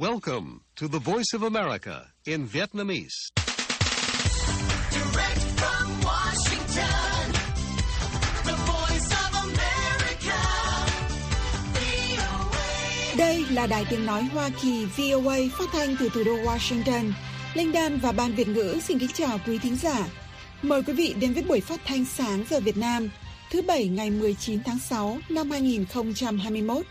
Welcome to the Voice of America in Vietnamese. Direct from Washington, the Voice of America, VOA. Đây là Đài Tiếng Nói Hoa Kỳ VOA phát thanh từ thủ đô Washington. Linh Đan và Ban Việt ngữ xin kính chào quý thính giả. Mời quý vị đến với buổi phát thanh sáng giờ Việt Nam, thứ Bảy ngày 19 tháng 6 năm 2021.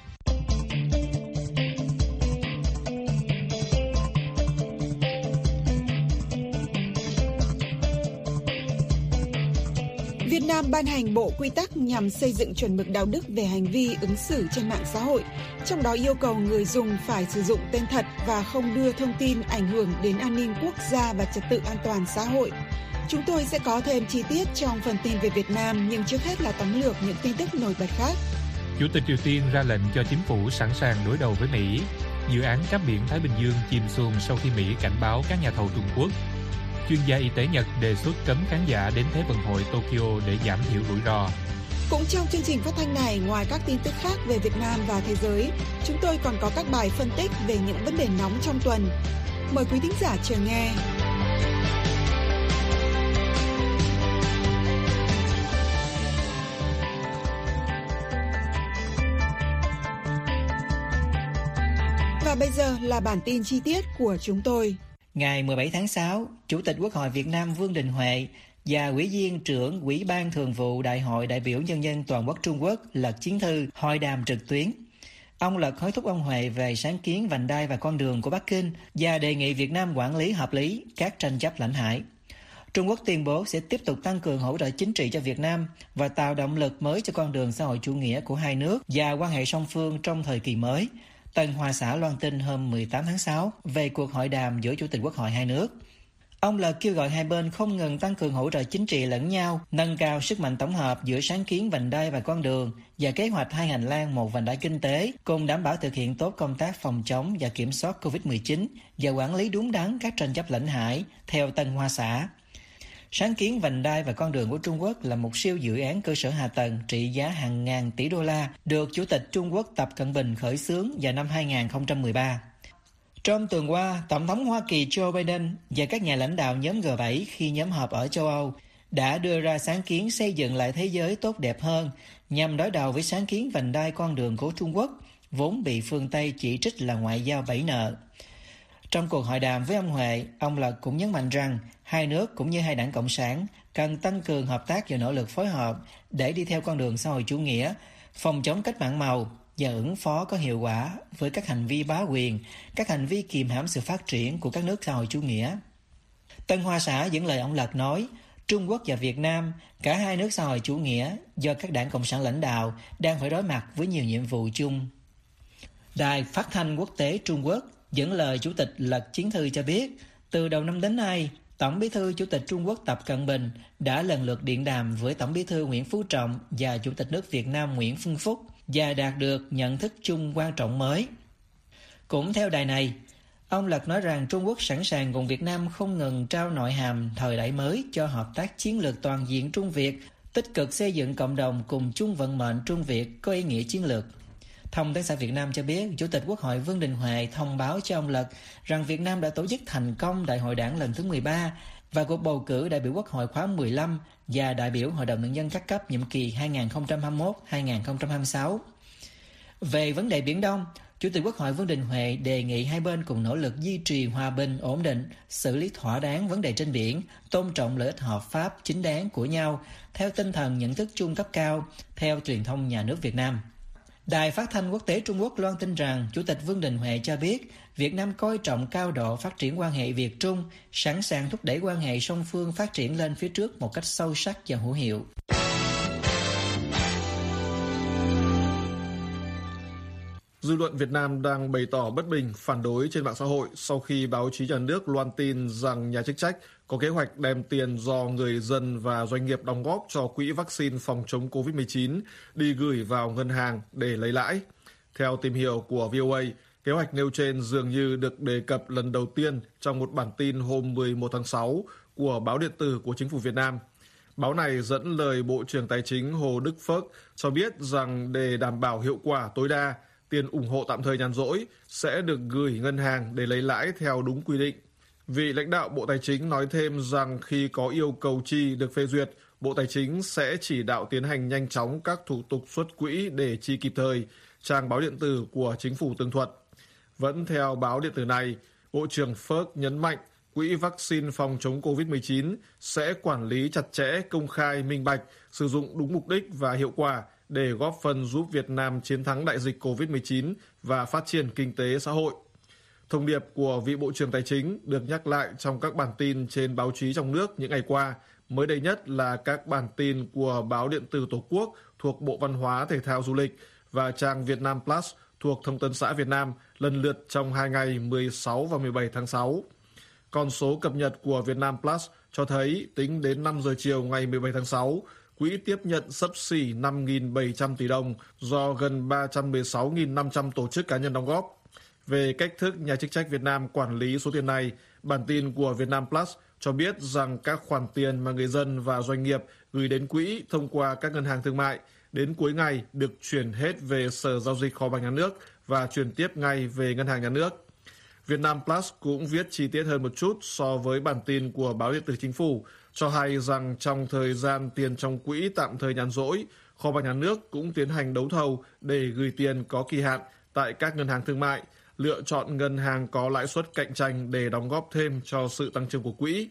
Việt Nam ban hành bộ quy tắc nhằm xây dựng chuẩn mực đạo đức về hành vi ứng xử trên mạng xã hội, trong đó yêu cầu người dùng phải sử dụng tên thật và không đưa thông tin ảnh hưởng đến an ninh quốc gia và trật tự an toàn xã hội. Chúng tôi sẽ có thêm chi tiết trong phần tin về Việt Nam, nhưng trước hết là tóm lược những tin tức nổi bật khác. Chủ tịch Triều Tiên ra lệnh cho chính phủ sẵn sàng đối đầu với Mỹ. Dự án cáp biển Thái Bình Dương chìm xuồng sau khi Mỹ cảnh báo các nhà thầu Trung Quốc. Chuyên gia y tế Nhật đề xuất cấm khán giả đến Thế vận hội Tokyo để giảm thiểu rủi ro. Cũng trong chương trình phát thanh này, ngoài các tin tức khác về Việt Nam và thế giới, chúng tôi còn có các bài phân tích về những vấn đề nóng trong tuần. Mời quý thính giả chờ nghe. Và bây giờ là bản tin chi tiết của chúng tôi. Ngày 17 tháng 6, Chủ tịch Quốc hội Việt Nam Vương Đình Huệ và Ủy viên trưởng Ủy ban Thường vụ Đại hội đại biểu Nhân dân Toàn quốc Trung Quốc Lật Chiến Thư hội đàm trực tuyến. Ông Lật hối thúc ông Huệ về sáng kiến vành đai và con đường của Bắc Kinh và đề nghị Việt Nam quản lý hợp lý các tranh chấp lãnh hải. Trung Quốc tuyên bố sẽ tiếp tục tăng cường hỗ trợ chính trị cho Việt Nam và tạo động lực mới cho con đường xã hội chủ nghĩa của hai nước và quan hệ song phương trong thời kỳ mới. Tân Hoa Xã loan tin hôm 18 tháng 6 về cuộc hội đàm giữa Chủ tịch Quốc hội hai nước. Ông Lật kêu gọi hai bên không ngừng tăng cường hỗ trợ chính trị lẫn nhau, nâng cao sức mạnh tổng hợp giữa sáng kiến vành đai và con đường và kế hoạch hai hành lang một vành đai kinh tế, cùng đảm bảo thực hiện tốt công tác phòng chống và kiểm soát COVID-19 và quản lý đúng đắn các tranh chấp lãnh hải, theo Tân Hoa Xã. Sáng kiến vành đai và con đường của Trung Quốc là một siêu dự án cơ sở hạ tầng trị giá hàng ngàn tỷ đô la, được Chủ tịch Trung Quốc Tập Cận Bình khởi xướng vào năm 2013. Trong tuần qua, Tổng thống Hoa Kỳ Joe Biden và các nhà lãnh đạo nhóm G7 khi nhóm họp ở châu Âu đã đưa ra sáng kiến xây dựng lại thế giới tốt đẹp hơn nhằm đối đầu với sáng kiến vành đai con đường của Trung Quốc, vốn bị phương Tây chỉ trích là ngoại giao bẫy nợ. Trong cuộc hội đàm với ông Huệ, ông Lật cũng nhấn mạnh rằng hai nước cũng như hai đảng Cộng sản cần tăng cường hợp tác và nỗ lực phối hợp để đi theo con đường xã hội chủ nghĩa, phòng chống cách mạng màu và ứng phó có hiệu quả với các hành vi bá quyền, các hành vi kìm hãm sự phát triển của các nước xã hội chủ nghĩa. Tân Hoa Xã dẫn lời ông Lật nói, Trung Quốc và Việt Nam, cả hai nước xã hội chủ nghĩa do các đảng Cộng sản lãnh đạo, đang phải đối mặt với nhiều nhiệm vụ chung. Đài Phát thanh Quốc tế Trung Quốc dẫn lời Chủ tịch Lật Chiến Thư cho biết, từ đầu năm đến nay, Tổng bí thư Chủ tịch Trung Quốc Tập Cận Bình đã lần lượt điện đàm với Tổng bí thư Nguyễn Phú Trọng và Chủ tịch nước Việt Nam Nguyễn Xuân Phúc và đạt được nhận thức chung quan trọng mới. Cũng theo đài này, ông Lật nói rằng Trung Quốc sẵn sàng cùng Việt Nam không ngừng trao nội hàm thời đại mới cho hợp tác chiến lược toàn diện Trung Việt, tích cực xây dựng cộng đồng cùng chung vận mệnh Trung Việt có ý nghĩa chiến lược. Thông tấn xã Việt Nam cho biết, Chủ tịch Quốc hội Vương Đình Huệ thông báo cho ông Lật rằng Việt Nam đã tổ chức thành công Đại hội Đảng lần thứ 13 và cuộc bầu cử đại biểu Quốc hội khóa 15 và đại biểu Hội đồng Nhân dân các cấp nhiệm kỳ 2021-2026. Về vấn đề Biển Đông, Chủ tịch Quốc hội Vương Đình Huệ đề nghị hai bên cùng nỗ lực duy trì hòa bình, ổn định, xử lý thỏa đáng vấn đề trên biển, tôn trọng lợi ích hợp pháp chính đáng của nhau theo tinh thần nhận thức chung cấp cao, theo truyền thông nhà nước Việt Nam. Đài Phát thanh Quốc tế Trung Quốc loan tin rằng Chủ tịch Vương Đình Huệ cho biết Việt Nam coi trọng cao độ phát triển quan hệ Việt-Trung, sẵn sàng thúc đẩy quan hệ song phương phát triển lên phía trước một cách sâu sắc và hữu hiệu. Dư luận Việt Nam đang bày tỏ bất bình, phản đối trên mạng xã hội sau khi báo chí nhà nước loan tin rằng nhà chức trách có kế hoạch đem tiền do người dân và doanh nghiệp đóng góp cho quỹ vaccine phòng chống COVID-19 đi gửi vào ngân hàng để lấy lãi. Theo tìm hiểu của VOA, kế hoạch nêu trên dường như được đề cập lần đầu tiên trong một bản tin hôm 11 tháng 6 của báo điện tử của Chính phủ Việt Nam. Báo này dẫn lời Bộ trưởng Tài chính Hồ Đức Phước cho biết rằng để đảm bảo hiệu quả tối đa, tiền ủng hộ tạm thời nhàn rỗi sẽ được gửi ngân hàng để lấy lãi theo đúng quy định. Vị lãnh đạo Bộ Tài chính nói thêm rằng khi có yêu cầu chi được phê duyệt, Bộ Tài chính sẽ chỉ đạo tiến hành nhanh chóng các thủ tục xuất quỹ để chi kịp thời, trang báo điện tử của chính phủ tường thuật. Vẫn theo báo điện tử này, Bộ trưởng Phước nhấn mạnh quỹ vaccine phòng chống COVID-19 sẽ quản lý chặt chẽ, công khai, minh bạch, sử dụng đúng mục đích và hiệu quả để góp phần giúp Việt Nam chiến thắng đại dịch COVID-19 và phát triển kinh tế xã hội. Thông điệp của vị Bộ trưởng Tài chính được nhắc lại trong các bản tin trên báo chí trong nước những ngày qua, mới đây nhất là các bản tin của báo điện tử Tổ quốc thuộc Bộ Văn hóa, Thể thao, Du lịch và trang Việt Nam Plus thuộc Thông tấn xã Việt Nam lần lượt trong 2 ngày 16 và 17 tháng 6. Con số cập nhật của Việt Nam Plus cho thấy tính đến 5 giờ chiều ngày 17 tháng 6, quỹ tiếp nhận xấp xỉ 5.700 tỷ đồng do gần 316.500 tổ chức cá nhân đóng góp. Về cách thức nhà chức trách Việt Nam quản lý số tiền này, bản tin của Việt Nam Plus cho biết rằng các khoản tiền mà người dân và doanh nghiệp gửi đến quỹ thông qua các ngân hàng thương mại đến cuối ngày được chuyển hết về Sở Giao dịch Kho bạc Nhà nước và chuyển tiếp ngay về Ngân hàng Nhà nước. Việt Nam Plus cũng viết chi tiết hơn một chút so với bản tin của báo điện tử Chính phủ, cho hay rằng trong thời gian tiền trong quỹ tạm thời nhàn rỗi, Kho bạc Nhà nước cũng tiến hành đấu thầu để gửi tiền có kỳ hạn tại các ngân hàng thương mại, lựa chọn ngân hàng có lãi suất cạnh tranh để đóng góp thêm cho sự tăng trưởng của quỹ.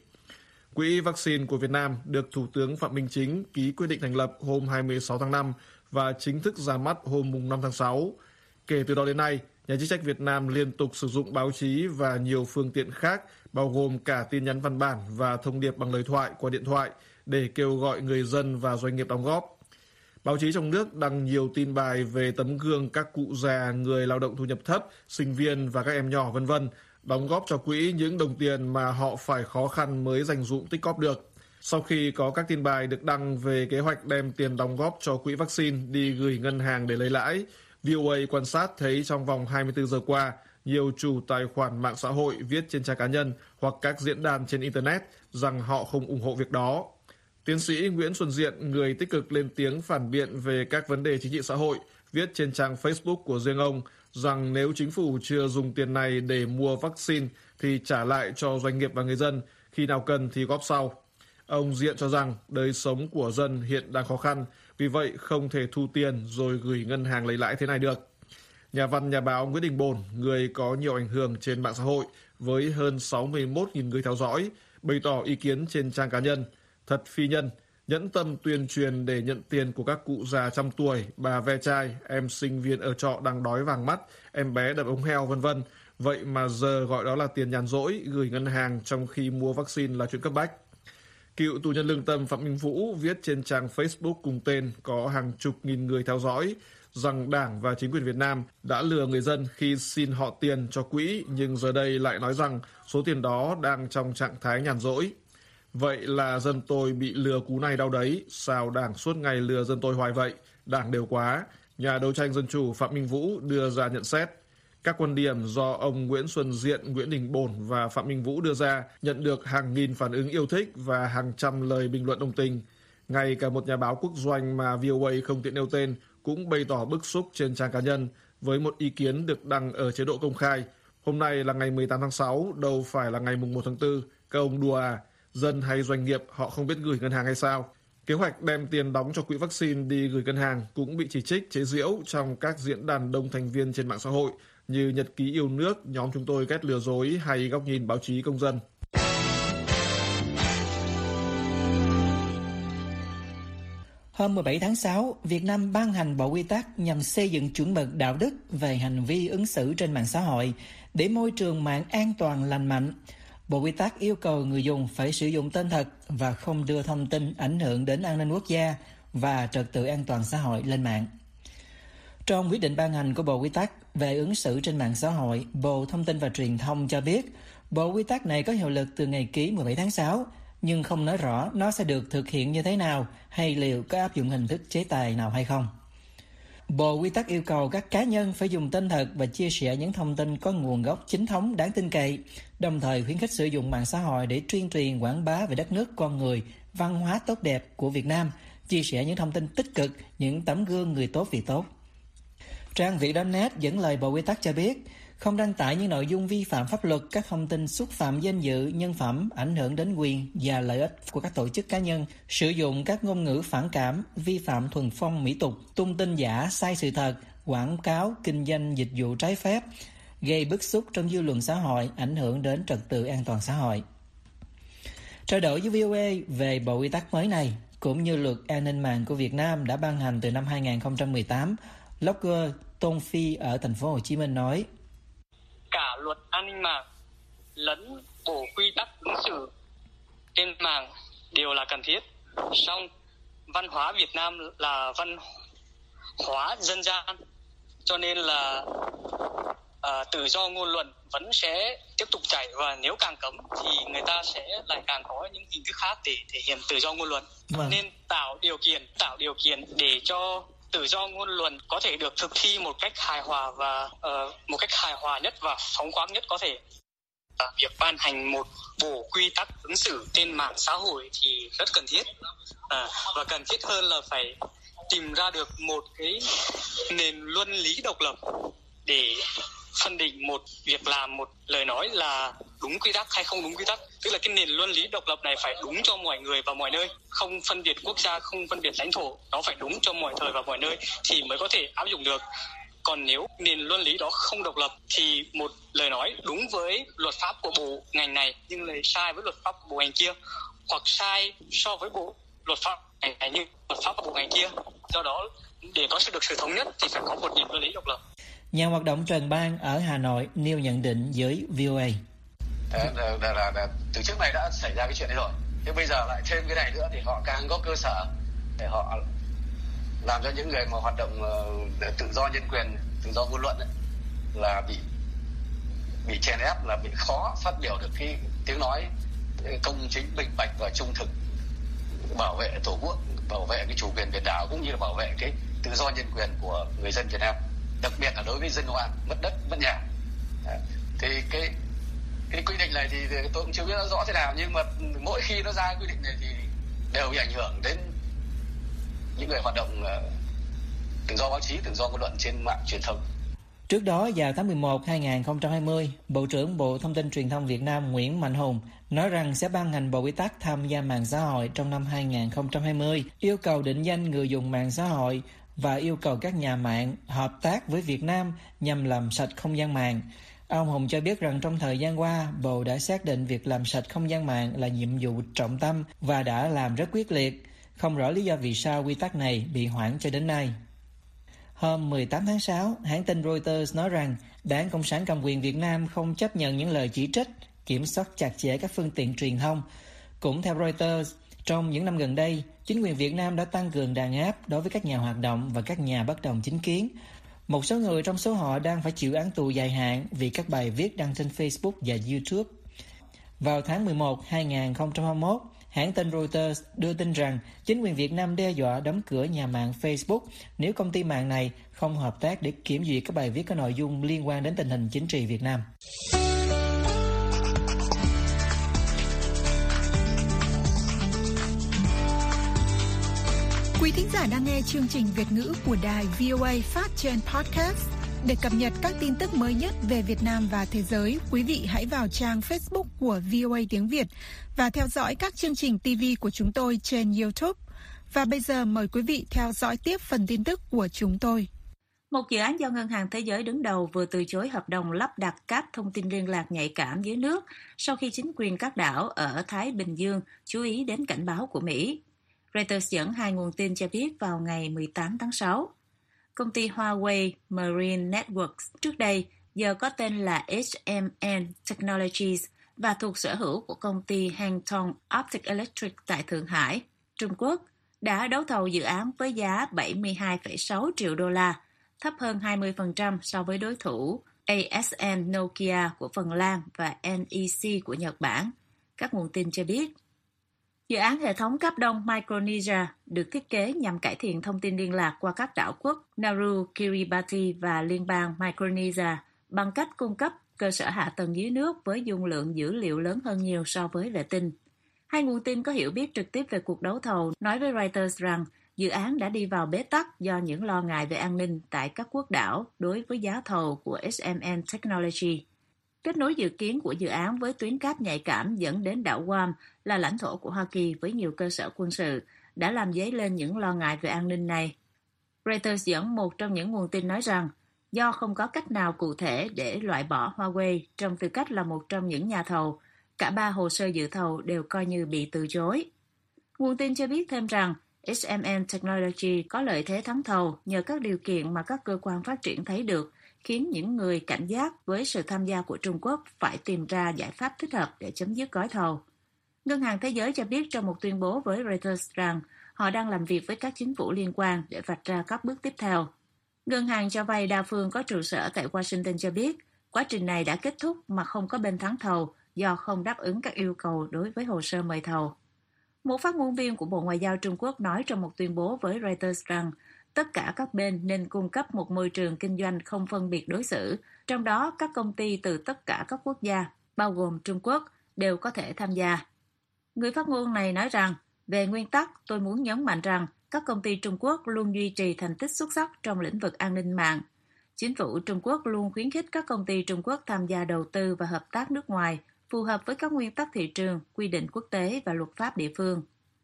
Quỹ vaccine của Việt Nam được Thủ tướng Phạm Minh Chính ký quyết định thành lập hôm 26 tháng 5 và chính thức ra mắt hôm 5 tháng 6. Kể từ đó đến nay, nhà chức trách Việt Nam liên tục sử dụng báo chí và nhiều phương tiện khác, bao gồm cả tin nhắn văn bản và thông điệp bằng lời thoại qua điện thoại để kêu gọi người dân và doanh nghiệp đóng góp. Báo chí trong nước đăng nhiều tin bài về tấm gương các cụ già, người lao động thu nhập thấp, sinh viên và các em nhỏ v.v. đóng góp cho quỹ những đồng tiền mà họ phải khó khăn mới dành dụm tích cóp được. Sau khi có các tin bài được đăng về kế hoạch đem tiền đóng góp cho quỹ vaccine đi gửi ngân hàng để lấy lãi, VOA quan sát thấy trong vòng 24 giờ qua, nhiều chủ tài khoản mạng xã hội viết trên trang cá nhân hoặc các diễn đàn trên Internet rằng họ không ủng hộ việc đó. Tiến sĩ Nguyễn Xuân Diện, người tích cực lên tiếng phản biện về các vấn đề chính trị xã hội, viết trên trang Facebook của riêng ông rằng nếu chính phủ chưa dùng tiền này để mua vaccine thì trả lại cho doanh nghiệp và người dân, khi nào cần thì góp sau. Ông Diện cho rằng đời sống của dân hiện đang khó khăn, vì vậy không thể thu tiền rồi gửi ngân hàng lấy lãi thế này được. Nhà văn, nhà báo Nguyễn Đình Bồn, người có nhiều ảnh hưởng trên mạng xã hội với hơn 61.000 người theo dõi, bày tỏ ý kiến trên trang cá nhân. Thật phi nhân, nhẫn tâm tuyên truyền để nhận tiền của các cụ già trăm tuổi, bà ve chai, em sinh viên ở trọ đang đói vàng mắt, em bé đập ống heo v.v. Vậy mà giờ gọi đó là tiền nhàn rỗi, gửi ngân hàng trong khi mua vaccine là chuyện cấp bách. Cựu tù nhân lương tâm Phạm Minh Vũ viết trên trang Facebook cùng tên có hàng chục nghìn người theo dõi rằng Đảng và chính quyền Việt Nam đã lừa người dân khi xin họ tiền cho quỹ, nhưng giờ đây lại nói rằng số tiền đó đang trong trạng thái nhàn rỗi. Vậy là dân tôi bị lừa cú này đau đấy, sao Đảng suốt ngày lừa dân tôi hoài vậy, Đảng đều quá. Nhà đấu tranh dân chủ Phạm Minh Vũ đưa ra nhận xét. Các quan điểm do ông Nguyễn Xuân Diện, Nguyễn Đình Bồn và Phạm Minh Vũ đưa ra nhận được hàng nghìn phản ứng yêu thích và hàng trăm lời bình luận đồng tình. Ngay cả một nhà báo quốc doanh mà VOA không tiện nêu tên cũng bày tỏ bức xúc trên trang cá nhân với một ý kiến được đăng ở chế độ công khai. Hôm nay là ngày 18 tháng 6, đâu phải là ngày 1 tháng 4, các ông đùa à? Dân hay doanh nghiệp họ không biết gửi ngân hàng hay sao? Kế hoạch đem tiền đóng cho quỹ vaccine đi gửi ngân hàng cũng bị chỉ trích chế giễu trong các diễn đàn đông thành viên trên mạng xã hội như Nhật ký yêu nước, nhóm chúng tôi ghét lừa dối hay góc nhìn báo chí công dân. Hôm 17 tháng 6, Việt Nam ban hành bộ quy tắc nhằm xây dựng chuẩn mực đạo đức về hành vi ứng xử trên mạng xã hội để môi trường mạng an toàn lành mạnh. Bộ quy tắc yêu cầu người dùng phải sử dụng tên thật và không đưa thông tin ảnh hưởng đến an ninh quốc gia và trật tự an toàn xã hội lên mạng. Trong quyết định ban hành của Bộ Quy tắc về ứng xử trên mạng xã hội, Bộ Thông tin và Truyền thông cho biết Bộ Quy tắc này có hiệu lực từ ngày ký 17 tháng 6, nhưng không nói rõ nó sẽ được thực hiện như thế nào hay liệu có áp dụng hình thức chế tài nào hay không. Bộ Quy tắc yêu cầu các cá nhân phải dùng tên thật và chia sẻ những thông tin có nguồn gốc chính thống đáng tin cậy, đồng thời khuyến khích sử dụng mạng xã hội để tuyên truyền quảng bá về đất nước, con người, văn hóa tốt đẹp của Việt Nam, chia sẻ những thông tin tích cực, những tấm gương người tốt việc tốt. Trang Vietnamnet dẫn lời Bộ Quy tắc cho biết, không đăng tải những nội dung vi phạm pháp luật, các thông tin xúc phạm danh dự, nhân phẩm, ảnh hưởng đến quyền và lợi ích của các tổ chức cá nhân, sử dụng các ngôn ngữ phản cảm, vi phạm thuần phong mỹ tục, tung tin giả, sai sự thật, quảng cáo, kinh doanh dịch vụ trái phép, gây bức xúc trong dư luận xã hội, ảnh hưởng đến trật tự an toàn xã hội. Trao đổi với VOA về bộ quy tắc mới này, cũng như luật an ninh mạng của Việt Nam đã ban hành từ năm 2018, blogger Tôn Phi ở thành phố Hồ Chí Minh nói: cả luật an ninh mạng lẫn bộ quy tắc ứng xử trên mạng đều là cần thiết. Song văn hóa Việt Nam là văn hóa dân gian, cho nên là tự do ngôn luận vẫn sẽ tiếp tục chảy, và nếu càng cấm thì người ta sẽ lại càng có những hình thức khác để thể hiện tự do ngôn luận. Nên tạo điều kiện để cho tự do ngôn luận có thể được thực thi một cách hài hòa và một cách hài hòa nhất và phóng khoáng nhất có thể. Việc ban hành một bộ quy tắc ứng xử trên mạng xã hội thì rất cần thiết, và cần thiết hơn là phải tìm ra được một cái nền luân lý độc lập để phân định một việc làm, một lời nói là đúng quy tắc hay không đúng quy tắc. Tức là cái nền luân lý độc lập này phải đúng cho mọi người và mọi nơi, không phân biệt quốc gia, không phân biệt lãnh thổ, nó phải đúng cho mọi thời và mọi nơi thì mới có thể áp dụng được. Còn nếu nền luân lý đó không độc lập thì một lời nói đúng với luật pháp của bộ ngành này nhưng lại sai với luật pháp của bộ ngành kia, hoặc sai so với bộ luật pháp ngành này nhưng luật pháp của bộ ngành kia. Do đó để có được sự thống nhất thì phải có một nền luân lý độc lập. Nhà hoạt động Trần Bang ở Hà Nội nêu nhận định với VOA. Từ trước này đã xảy ra cái chuyện đấy rồi, nhưng bây giờ lại thêm cái này nữa thì họ càng có cơ sở để họ làm cho những người mà hoạt động tự do nhân quyền, tự do ngôn luận ấy, là bị chèn ép, là bị khó phát biểu được cái tiếng nói công chính, minh bạch và trung thực, bảo vệ tổ quốc, bảo vệ cái chủ quyền biển đảo cũng như là bảo vệ cái tự do nhân quyền của người dân Việt Nam, đặc biệt là đối với dân oan mất đất mất nhà. Thì cái quy định này thì tôi cũng chưa biết nó rõ thế nào, nhưng mà mỗi khi nó ra quy định này thì đều bị ảnh hưởng đến những người hoạt động tự do báo chí, tự do ngôn luận trên mạng truyền thông. Trước đó, vào tháng 11 2020, Bộ trưởng Bộ Thông tin Truyền thông Việt Nam Nguyễn Mạnh Hùng nói rằng sẽ ban hành bộ quy tắc tham gia mạng xã hội trong năm 2020, yêu cầu định danh người dùng mạng xã hội và yêu cầu các nhà mạng hợp tác với Việt Nam nhằm làm sạch không gian mạng. Ông Hùng cho biết rằng trong thời gian qua, Bộ đã xác định việc làm sạch không gian mạng là nhiệm vụ trọng tâm và đã làm rất quyết liệt. Không rõ lý do vì sao quy tắc này bị hoãn cho đến nay. Hôm 18 tháng 6, hãng tin Reuters nói rằng Đảng Cộng sản Cầm quyền Việt Nam không chấp nhận những lời chỉ trích, kiểm soát chặt chẽ các phương tiện truyền thông. Cũng theo Reuters, trong những năm gần đây, chính quyền Việt Nam đã tăng cường đàn áp đối với các nhà hoạt động và các nhà bất đồng chính kiến. Một số người trong số họ đang phải chịu án tù dài hạn vì các bài viết đăng trên Facebook và YouTube. Vào tháng 11 2021, hãng tin Reuters đưa tin rằng chính quyền Việt Nam đe dọa đóng cửa nhà mạng Facebook nếu công ty mạng này không hợp tác để kiểm duyệt các bài viết có nội dung liên quan đến tình hình chính trị Việt Nam. Quý thính giả đang nghe chương trình Việt ngữ của đài VOA phát trên podcast. Để cập nhật các tin tức mới nhất về Việt Nam và thế giới, quý vị hãy vào trang Facebook của VOA tiếng Việt và theo dõi các chương trình TV của chúng tôi trên YouTube. Và bây giờ mời quý vị theo dõi tiếp phần tin tức của chúng tôi. Một dự án do Ngân hàng Thế giới đứng đầu vừa từ chối hợp đồng lắp đặt các thông tin liên lạc nhạy cảm dưới nước sau khi chính quyền các đảo ở Thái Bình Dương chú ý đến cảnh báo của Mỹ. Reuters dẫn hai nguồn tin cho biết vào ngày 18 tháng 6. Công ty Huawei Marine Networks trước đây giờ có tên là HMN Technologies và thuộc sở hữu của công ty Hengtong Optic Electric tại Thượng Hải, Trung Quốc, đã đấu thầu dự án với giá 72,6 triệu đô la, thấp hơn 20% so với đối thủ ASN Nokia của Phần Lan và NEC của Nhật Bản, các nguồn tin cho biết. Dự án hệ thống cấp đông Micronesia được thiết kế nhằm cải thiện thông tin liên lạc qua các đảo quốc Nauru, Kiribati và liên bang Micronesia bằng cách cung cấp cơ sở hạ tầng dưới nước với dung lượng dữ liệu lớn hơn nhiều so với vệ tinh. Hai nguồn tin có hiểu biết trực tiếp về cuộc đấu thầu nói với Reuters rằng dự án đã đi vào bế tắc do những lo ngại về an ninh tại các quốc đảo đối với giá thầu của SMN Technology. Kết nối dự kiến của dự án với tuyến cáp nhạy cảm dẫn đến đảo Guam là lãnh thổ của Hoa Kỳ với nhiều cơ sở quân sự đã làm dấy lên những lo ngại về an ninh này. Reuters dẫn một trong những nguồn tin nói rằng do không có cách nào cụ thể để loại bỏ Huawei trong tư cách là một trong những nhà thầu, cả 3 hồ sơ dự thầu đều coi như bị từ chối. Nguồn tin cho biết thêm rằng SMN Technology có lợi thế thắng thầu nhờ các điều kiện mà các cơ quan phát triển thấy được, khiến những người cảnh giác với sự tham gia của Trung Quốc phải tìm ra giải pháp thích hợp để chấm dứt gói thầu. Ngân hàng Thế giới cho biết trong một tuyên bố với Reuters rằng họ đang làm việc với các chính phủ liên quan để vạch ra các bước tiếp theo. Ngân hàng cho vay đa phương có trụ sở tại Washington cho biết quá trình này đã kết thúc mà không có bên thắng thầu do không đáp ứng các yêu cầu đối với hồ sơ mời thầu. Một phát ngôn viên của Bộ Ngoại giao Trung Quốc nói trong một tuyên bố với Reuters rằng tất cả các bên nên cung cấp một môi trường kinh doanh không phân biệt đối xử, trong đó các công ty từ tất cả các quốc gia, bao gồm Trung Quốc, đều có thể tham gia. Người phát ngôn này nói rằng, về nguyên tắc, tôi muốn nhấn mạnh rằng các công ty Trung Quốc luôn duy trì thành tích xuất sắc trong lĩnh vực an ninh mạng. Chính phủ Trung Quốc luôn khuyến khích các công ty Trung Quốc tham gia đầu tư và hợp tác nước ngoài, phù hợp với các nguyên tắc thị trường, quy định quốc tế và luật pháp địa phương.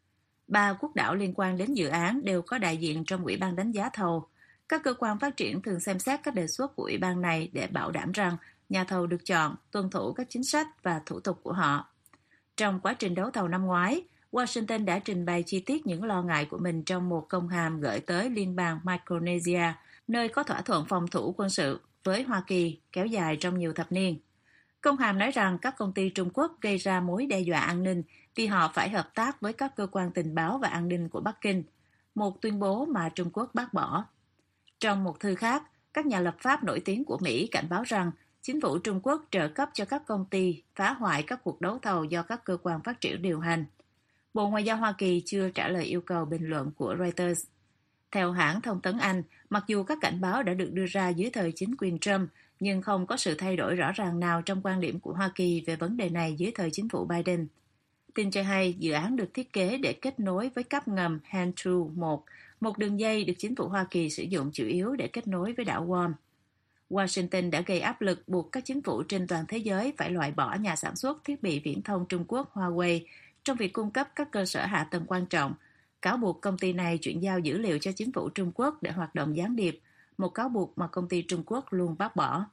3 quốc đảo liên quan đến dự án đều có đại diện trong Ủy ban đánh giá thầu. Các cơ quan phát triển thường xem xét các đề xuất của Ủy ban này để bảo đảm rằng nhà thầu được chọn, tuân thủ các chính sách và thủ tục của họ. Trong quá trình đấu thầu năm ngoái, Washington đã trình bày chi tiết những lo ngại của mình trong một công hàm gửi tới Liên bang Micronesia, nơi có thỏa thuận phòng thủ quân sự với Hoa Kỳ kéo dài trong nhiều thập niên. Công hàm nói rằng các công ty Trung Quốc gây ra mối đe dọa an ninh vì họ phải hợp tác với các cơ quan tình báo và an ninh của Bắc Kinh, một tuyên bố mà Trung Quốc bác bỏ. Trong một thư khác, các nhà lập pháp nổi tiếng của Mỹ cảnh báo rằng chính phủ Trung Quốc trợ cấp cho các công ty phá hoại các cuộc đấu thầu do các cơ quan phát triển điều hành. Bộ Ngoại giao Hoa Kỳ chưa trả lời yêu cầu bình luận của Reuters. Theo hãng thông tấn Anh, mặc dù các cảnh báo đã được đưa ra dưới thời chính quyền Trump, nhưng không có sự thay đổi rõ ràng nào trong quan điểm của Hoa Kỳ về vấn đề này dưới thời chính phủ Biden. Tin cho hay, dự án được thiết kế để kết nối với cáp ngầm Hantu 1, một đường dây được chính phủ Hoa Kỳ sử dụng chủ yếu để kết nối với đảo Guam. Washington đã gây áp lực buộc các chính phủ trên toàn thế giới phải loại bỏ nhà sản xuất thiết bị viễn thông Trung Quốc Huawei trong việc cung cấp các cơ sở hạ tầng quan trọng, cáo buộc công ty này chuyển giao dữ liệu cho chính phủ Trung Quốc để hoạt động gián điệp, một cáo buộc mà công ty Trung Quốc luôn bác bỏ.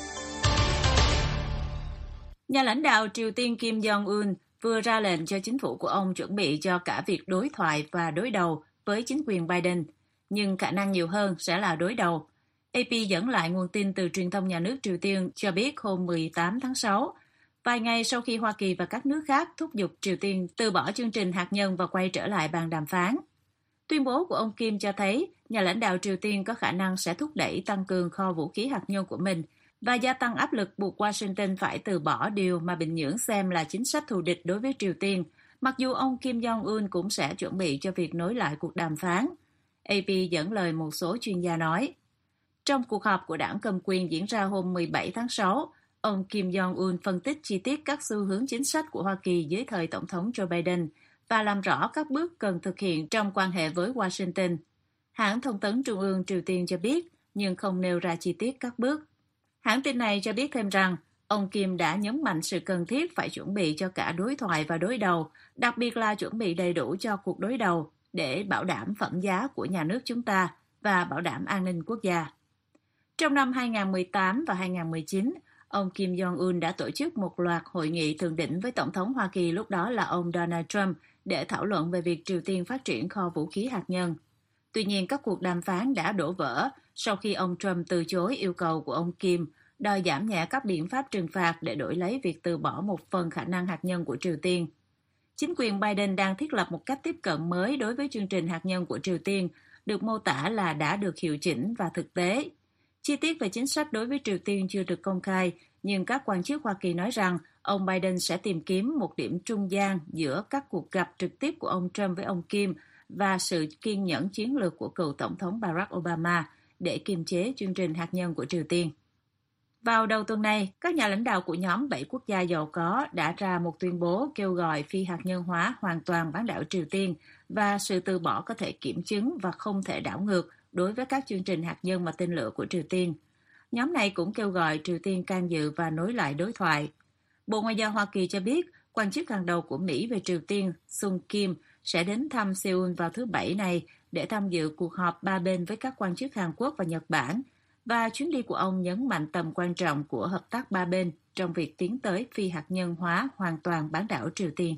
Nhà lãnh đạo Triều Tiên Kim Jong-un vừa ra lệnh cho chính phủ của ông chuẩn bị cho cả việc đối thoại và đối đầu với chính quyền Biden, nhưng khả năng nhiều hơn sẽ là đối đầu. AP dẫn lại nguồn tin từ truyền thông nhà nước Triều Tiên cho biết hôm 18 tháng 6, vài ngày sau khi Hoa Kỳ và các nước khác thúc giục Triều Tiên từ bỏ chương trình hạt nhân và quay trở lại bàn đàm phán. Tuyên bố của ông Kim cho thấy nhà lãnh đạo Triều Tiên có khả năng sẽ thúc đẩy tăng cường kho vũ khí hạt nhân của mình và gia tăng áp lực buộc Washington phải từ bỏ điều mà Bình Nhưỡng xem là chính sách thù địch đối với Triều Tiên, mặc dù ông Kim Jong-un cũng sẽ chuẩn bị cho việc nối lại cuộc đàm phán. AP dẫn lời một số chuyên gia nói. Trong cuộc họp của đảng cầm quyền diễn ra hôm 17 tháng 6, ông Kim Jong-un phân tích chi tiết các xu hướng chính sách của Hoa Kỳ dưới thời Tổng thống Joe Biden và làm rõ các bước cần thực hiện trong quan hệ với Washington. Hãng thông tấn Trung ương Triều Tiên cho biết, nhưng không nêu ra chi tiết các bước. Hãng tin này cho biết thêm rằng, ông Kim đã nhấn mạnh sự cần thiết phải chuẩn bị cho cả đối thoại và đối đầu, đặc biệt là chuẩn bị đầy đủ cho cuộc đối đầu để bảo đảm phẩm giá của nhà nước chúng ta và bảo đảm an ninh quốc gia. Trong năm 2018 và 2019, ông Kim Jong-un đã tổ chức một loạt hội nghị thượng đỉnh với Tổng thống Hoa Kỳ lúc đó là ông Donald Trump để thảo luận về việc Triều Tiên phát triển kho vũ khí hạt nhân. Tuy nhiên, các cuộc đàm phán đã đổ vỡ sau khi ông Trump từ chối yêu cầu của ông Kim đòi giảm nhẹ các biện pháp trừng phạt để đổi lấy việc từ bỏ một phần khả năng hạt nhân của Triều Tiên. Chính quyền Biden đang thiết lập một cách tiếp cận mới đối với chương trình hạt nhân của Triều Tiên, được mô tả là đã được hiệu chỉnh và thực tế. Chi tiết về chính sách đối với Triều Tiên chưa được công khai, nhưng các quan chức Hoa Kỳ nói rằng ông Biden sẽ tìm kiếm một điểm trung gian giữa các cuộc gặp trực tiếp của ông Trump với ông Kim và sự kiên nhẫn chiến lược của cựu Tổng thống Barack Obama để kiềm chế chương trình hạt nhân của Triều Tiên. Vào đầu tuần này, các nhà lãnh đạo của nhóm 7 quốc gia giàu có đã ra một tuyên bố kêu gọi phi hạt nhân hóa hoàn toàn bán đảo Triều Tiên và sự từ bỏ có thể kiểm chứng và không thể đảo ngược đối với các chương trình hạt nhân và tên lửa của Triều Tiên. Nhóm này cũng kêu gọi Triều Tiên can dự và nối lại đối thoại. Bộ Ngoại giao Hoa Kỳ cho biết, quan chức hàng đầu của Mỹ về Triều Tiên Sung Kim sẽ đến thăm Seoul vào thứ Bảy này để tham dự cuộc họp ba bên với các quan chức Hàn Quốc và Nhật Bản, và chuyến đi của ông nhấn mạnh tầm quan trọng của hợp tác ba bên trong việc tiến tới phi hạt nhân hóa hoàn toàn bán đảo Triều Tiên.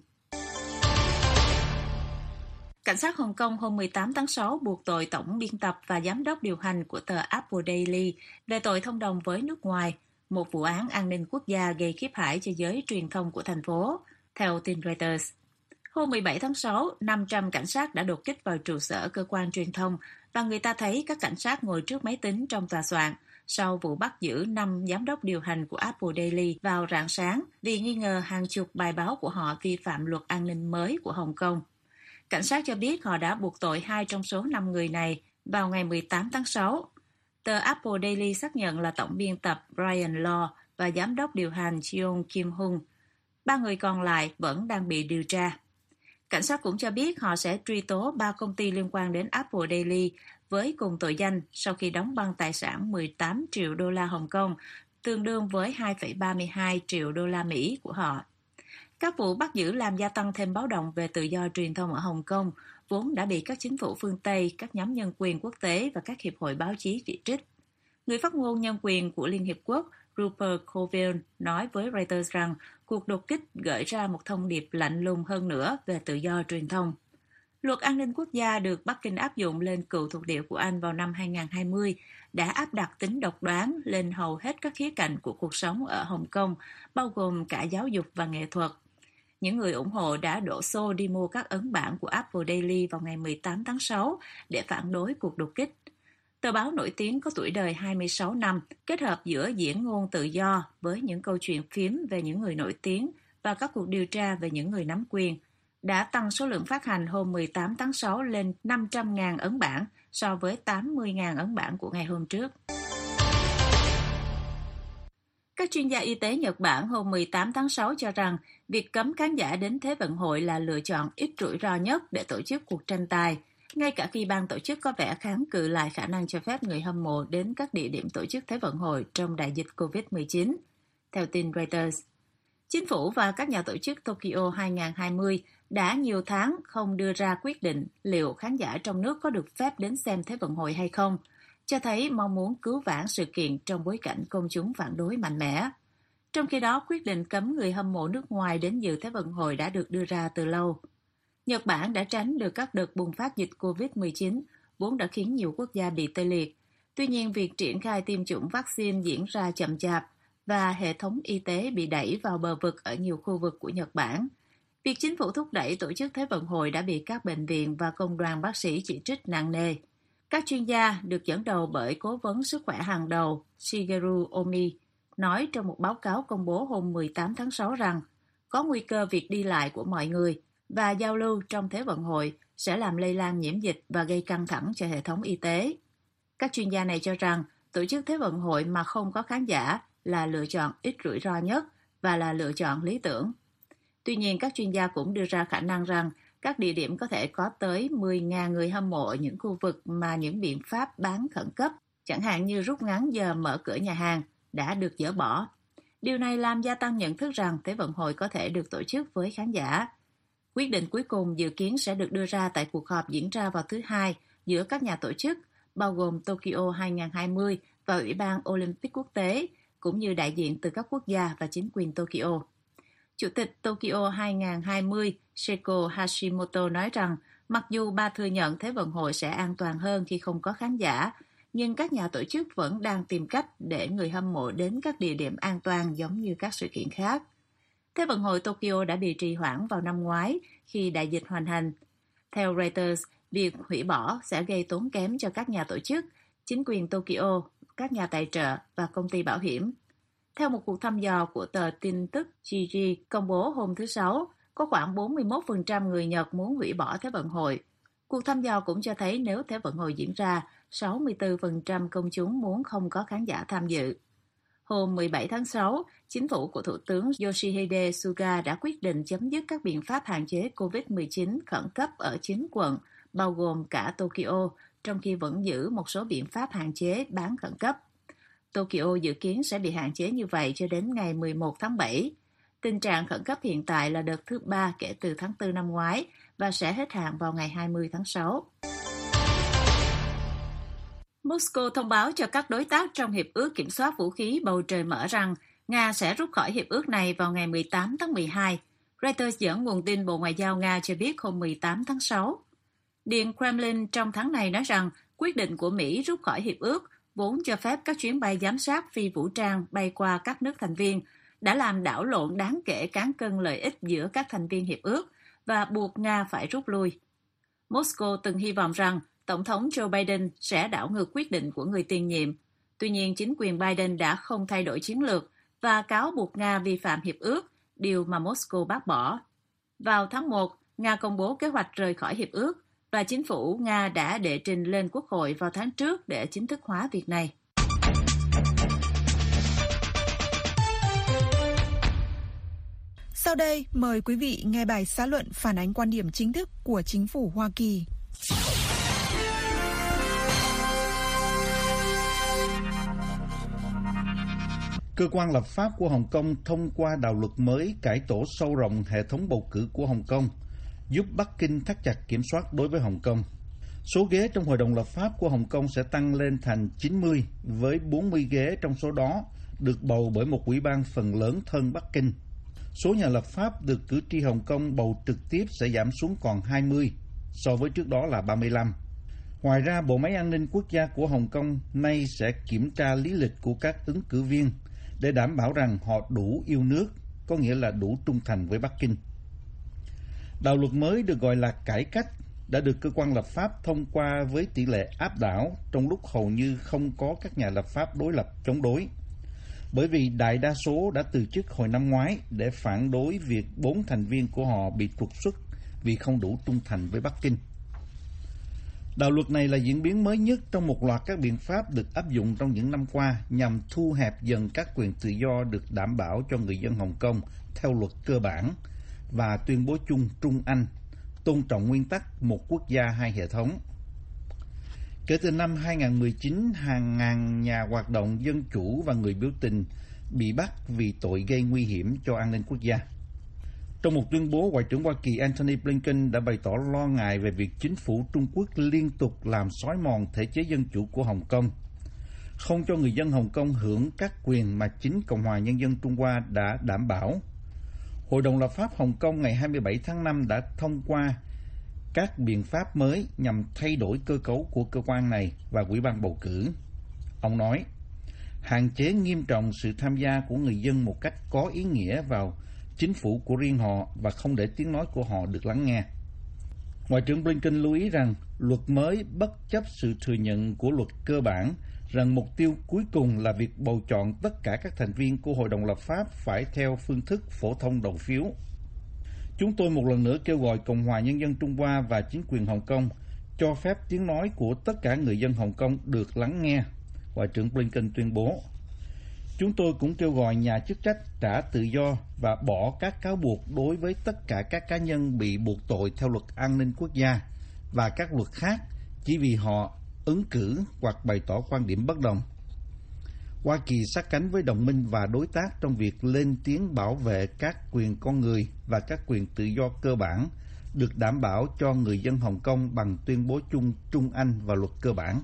Cảnh sát Hồng Kông hôm 18 tháng 6 buộc tội tổng biên tập và giám đốc điều hành của tờ Apple Daily về tội thông đồng với nước ngoài, một vụ án an ninh quốc gia gây khiếp hãi cho giới truyền thông của thành phố, theo tin Reuters. Hôm 17 tháng 6, 500 cảnh sát đã đột kích vào trụ sở cơ quan truyền thông và người ta thấy các cảnh sát ngồi trước máy tính trong tòa soạn sau vụ bắt giữ 5 giám đốc điều hành của Apple Daily vào rạng sáng vì nghi ngờ hàng chục bài báo của họ vi phạm luật an ninh mới của Hồng Kông. Cảnh sát cho biết họ đã buộc tội 2 trong số 5 người này vào ngày 18 tháng 6. Tờ Apple Daily xác nhận là tổng biên tập Brian Law và giám đốc điều hành Cheong Kim Hung. 3 người còn lại vẫn đang bị điều tra. Cảnh sát cũng cho biết họ sẽ truy tố 3 công ty liên quan đến Apple Daily với cùng tội danh sau khi đóng băng tài sản 18 triệu đô la Hồng Kông, tương đương với 2,32 triệu đô la Mỹ của họ. Các vụ bắt giữ làm gia tăng thêm báo động về tự do truyền thông ở Hồng Kông, vốn đã bị các chính phủ phương Tây, các nhóm nhân quyền quốc tế và các hiệp hội báo chí chỉ trích. Người phát ngôn nhân quyền của Liên Hiệp Quốc Rupert Colville nói với Reuters rằng cuộc đột kích gợi ra một thông điệp lạnh lùng hơn nữa về tự do truyền thông. Luật an ninh quốc gia được Bắc Kinh áp dụng lên cựu thuộc địa của Anh vào năm 2020 đã áp đặt tính độc đoán lên hầu hết các khía cạnh của cuộc sống ở Hồng Kông, bao gồm cả giáo dục và nghệ thuật. Những người ủng hộ đã đổ xô đi mua các ấn bản của Apple Daily vào ngày 18 tháng 6 để phản đối cuộc đột kích. Tờ báo nổi tiếng có tuổi đời 26 năm, kết hợp giữa diễn ngôn tự do với những câu chuyện phiếm về những người nổi tiếng và các cuộc điều tra về những người nắm quyền, đã tăng số lượng phát hành hôm 18 tháng 6 lên 500.000 ấn bản so với 80.000 ấn bản của ngày hôm trước. Các chuyên gia y tế Nhật Bản hôm 18 tháng 6 cho rằng việc cấm khán giả đến Thế vận hội là lựa chọn ít rủi ro nhất để tổ chức cuộc tranh tài, ngay cả khi ban tổ chức có vẻ kháng cự lại khả năng cho phép người hâm mộ đến các địa điểm tổ chức Thế vận hội trong đại dịch COVID-19, theo tin Reuters. Chính phủ và các nhà tổ chức Tokyo 2020 đã nhiều tháng không đưa ra quyết định liệu khán giả trong nước có được phép đến xem Thế vận hội hay không, cho thấy mong muốn cứu vãn sự kiện trong bối cảnh công chúng phản đối mạnh mẽ. Trong khi đó, quyết định cấm người hâm mộ nước ngoài đến dự Thế vận hội đã được đưa ra từ lâu. Nhật Bản đã tránh được các đợt bùng phát dịch COVID-19, vốn đã khiến nhiều quốc gia bị tê liệt. Tuy nhiên, việc triển khai tiêm chủng vaccine diễn ra chậm chạp và hệ thống y tế bị đẩy vào bờ vực ở nhiều khu vực của Nhật Bản. Việc chính phủ thúc đẩy tổ chức Thế vận hội đã bị các bệnh viện và công đoàn bác sĩ chỉ trích nặng nề. Các chuyên gia được dẫn đầu bởi cố vấn sức khỏe hàng đầu Shigeru Omi nói trong một báo cáo công bố hôm 18 tháng 6 rằng có nguy cơ việc đi lại của mọi người và giao lưu trong Thế vận hội sẽ làm lây lan nhiễm dịch và gây căng thẳng cho hệ thống y tế. Các chuyên gia này cho rằng tổ chức Thế vận hội mà không có khán giả là lựa chọn ít rủi ro nhất và là lựa chọn lý tưởng. Tuy nhiên, các chuyên gia cũng đưa ra khả năng rằng các địa điểm có thể có tới 10.000 người hâm mộ ở những khu vực mà những biện pháp bán khẩn cấp, chẳng hạn như rút ngắn giờ mở cửa nhà hàng, đã được dỡ bỏ. Điều này làm gia tăng nhận thức rằng Thế vận hội có thể được tổ chức với khán giả. Quyết định cuối cùng dự kiến sẽ được đưa ra tại cuộc họp diễn ra vào thứ Hai giữa các nhà tổ chức, bao gồm Tokyo 2020 và Ủy ban Olympic Quốc tế, cũng như đại diện từ các quốc gia và chính quyền Tokyo. Chủ tịch Tokyo 2020 Seiko Hashimoto nói rằng mặc dù bà thừa nhận Thế vận hội sẽ an toàn hơn khi không có khán giả, nhưng các nhà tổ chức vẫn đang tìm cách để người hâm mộ đến các địa điểm an toàn giống như các sự kiện khác. Thế vận hội Tokyo đã bị trì hoãn vào năm ngoái khi đại dịch hoành hành. Theo Reuters, việc hủy bỏ sẽ gây tốn kém cho các nhà tổ chức, chính quyền Tokyo, các nhà tài trợ và công ty bảo hiểm. Theo một cuộc thăm dò của tờ tin tức Jiji công bố hôm thứ Sáu, có khoảng 41% người Nhật muốn hủy bỏ Thế vận hội. Cuộc thăm dò cũng cho thấy nếu Thế vận hội diễn ra, 64% công chúng muốn không có khán giả tham dự. Hôm 17 tháng 6, chính phủ của Thủ tướng Yoshihide Suga đã quyết định chấm dứt các biện pháp hạn chế COVID-19 khẩn cấp ở 9 quận, bao gồm cả Tokyo, trong khi vẫn giữ một số biện pháp hạn chế bán khẩn cấp. Tokyo dự kiến sẽ bị hạn chế như vậy cho đến ngày 11 tháng 7. Tình trạng khẩn cấp hiện tại là đợt thứ 3 kể từ tháng 4 năm ngoái và sẽ hết hạn vào ngày 20 tháng 6. Moscow thông báo cho các đối tác trong Hiệp ước Kiểm soát Vũ khí Bầu Trời Mở rằng Nga sẽ rút khỏi hiệp ước này vào ngày 18 tháng 12. Reuters dẫn nguồn tin Bộ Ngoại giao Nga cho biết hôm 18 tháng 6. Điện Kremlin trong tháng này nói rằng quyết định của Mỹ rút khỏi hiệp ước vốn cho phép các chuyến bay giám sát phi vũ trang bay qua các nước thành viên đã làm đảo lộn đáng kể cán cân lợi ích giữa các thành viên hiệp ước và buộc Nga phải rút lui. Moscow từng hy vọng rằng Tổng thống Joe Biden sẽ đảo ngược quyết định của người tiền nhiệm. Tuy nhiên, chính quyền Biden đã không thay đổi chiến lược và cáo buộc Nga vi phạm hiệp ước, điều mà Moscow bác bỏ. Vào tháng 1, Nga công bố kế hoạch rời khỏi hiệp ước và chính phủ Nga đã đệ trình lên Quốc hội vào tháng trước để chính thức hóa việc này. Sau đây, mời quý vị nghe bài xã luận phản ánh quan điểm chính thức của chính phủ Hoa Kỳ. Cơ quan lập pháp của Hồng Kông thông qua đạo luật mới cải tổ sâu rộng hệ thống bầu cử của Hồng Kông, giúp Bắc Kinh thắt chặt kiểm soát đối với Hồng Kông. Số ghế trong Hội đồng lập pháp của Hồng Kông sẽ tăng lên thành 90, với 40 ghế trong số đó được bầu bởi một ủy ban phần lớn thân Bắc Kinh. Số nhà lập pháp được cử tri Hồng Kông bầu trực tiếp sẽ giảm xuống còn 20, so với trước đó là 35. Ngoài ra, Bộ Máy An ninh Quốc gia của Hồng Kông nay sẽ kiểm tra lý lịch của các ứng cử viên để đảm bảo rằng họ đủ yêu nước, có nghĩa là đủ trung thành với Bắc Kinh. Đạo luật mới được gọi là cải cách đã được cơ quan lập pháp thông qua với tỷ lệ áp đảo trong lúc hầu như không có các nhà lập pháp đối lập chống đối. Bởi vì đại đa số đã từ chức hồi năm ngoái để phản đối việc 4 thành viên của họ bị trục xuất vì không đủ trung thành với Bắc Kinh. Đạo luật này là diễn biến mới nhất trong một loạt các biện pháp được áp dụng trong những năm qua nhằm thu hẹp dần các quyền tự do được đảm bảo cho người dân Hồng Kông theo luật cơ bản và tuyên bố chung Trung Anh, tôn trọng nguyên tắc một quốc gia hai hệ thống. Kể từ năm 2019, hàng ngàn nhà hoạt động dân chủ và người biểu tình bị bắt vì tội gây nguy hiểm cho an ninh quốc gia. Trong một tuyên bố, Ngoại trưởng Hoa Kỳ Antony Blinken đã bày tỏ lo ngại về việc chính phủ Trung Quốc liên tục làm xói mòn thể chế dân chủ của Hồng Kông, không cho người dân Hồng Kông hưởng các quyền mà chính Cộng hòa Nhân dân Trung Hoa đã đảm bảo. Hội đồng lập pháp Hồng Kông ngày 27 tháng 5 đã thông qua các biện pháp mới nhằm thay đổi cơ cấu của cơ quan này và ủy ban bầu cử. Ông nói, hạn chế nghiêm trọng sự tham gia của người dân một cách có ý nghĩa vào chính phủ của riêng họ và không để tiếng nói của họ được lắng nghe. Ngoại trưởng Blinken lưu ý rằng luật mới bất chấp sự thừa nhận của luật cơ bản rằng mục tiêu cuối cùng là việc bầu chọn tất cả các thành viên của Hội đồng lập pháp phải theo phương thức phổ thông đầu phiếu. Chúng tôi một lần nữa kêu gọi Cộng hòa Nhân dân Trung Hoa và chính quyền Hồng Kông cho phép tiếng nói của tất cả người dân Hồng Kông được lắng nghe, Ngoại trưởng Blinken tuyên bố. Chúng tôi cũng kêu gọi nhà chức trách trả tự do và bỏ các cáo buộc đối với tất cả các cá nhân bị buộc tội theo luật an ninh quốc gia và các luật khác chỉ vì họ ứng cử hoặc bày tỏ quan điểm bất đồng. Hoa Kỳ sát cánh với đồng minh và đối tác trong việc lên tiếng bảo vệ các quyền con người và các quyền tự do cơ bản được đảm bảo cho người dân Hồng Kông bằng tuyên bố chung Trung Anh và luật cơ bản.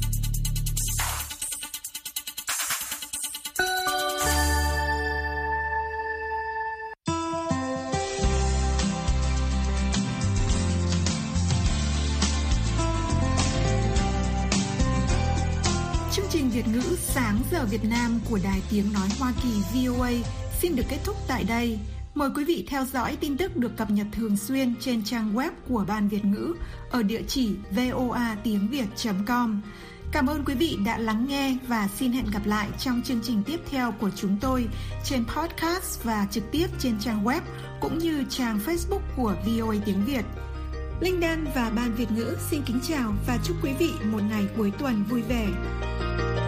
Việt ngữ Sáng giờ Việt Nam của Đài Tiếng Nói Hoa Kỳ VOA xin được kết thúc tại đây. Mời quý vị theo dõi tin tức được cập nhật thường xuyên trên trang web của Ban Việt ngữ ở địa chỉ voatiengviet.com. Cảm ơn quý vị đã lắng nghe và xin hẹn gặp lại trong chương trình tiếp theo của chúng tôi trên podcast và trực tiếp trên trang web cũng như trang Facebook của VOA Tiếng Việt. Linh Đan và Ban Việt ngữ xin kính chào và chúc quý vị một ngày cuối tuần vui vẻ.